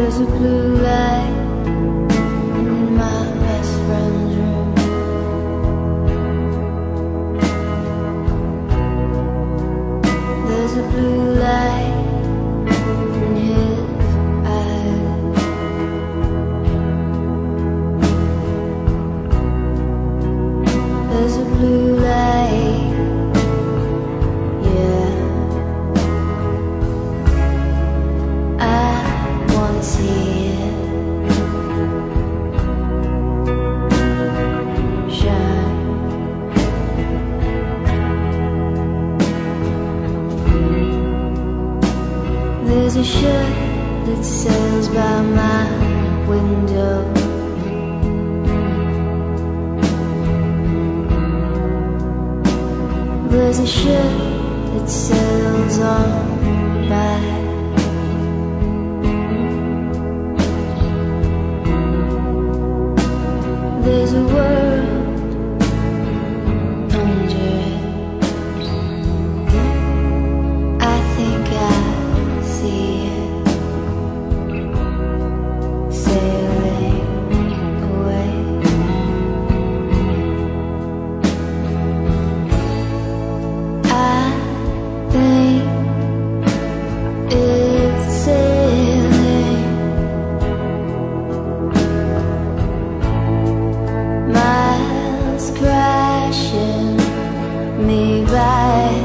There's a blue light in my best friend's room. There's a blue light in his eyes. There's a blue light, yeah. I wanna see it shine. There's a ship that sails by my window. There's a ship that sails on by. There's a world under it. I think I see it sailing away. I think it's sailing. Miles crashing me by.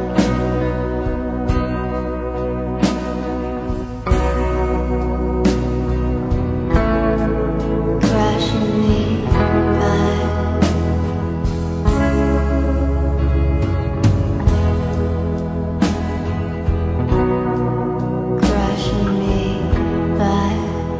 Crashing me by. Crashing me by.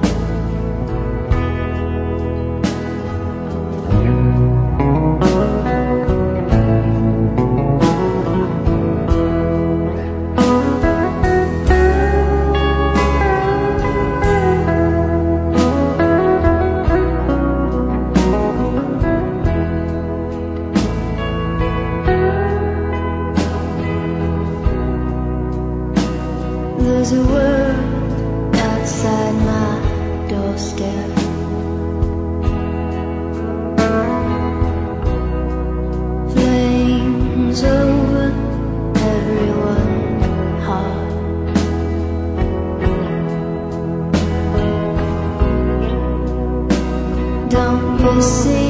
There's a world outside my doorstep. Flames over everyone's heart. Don't you see?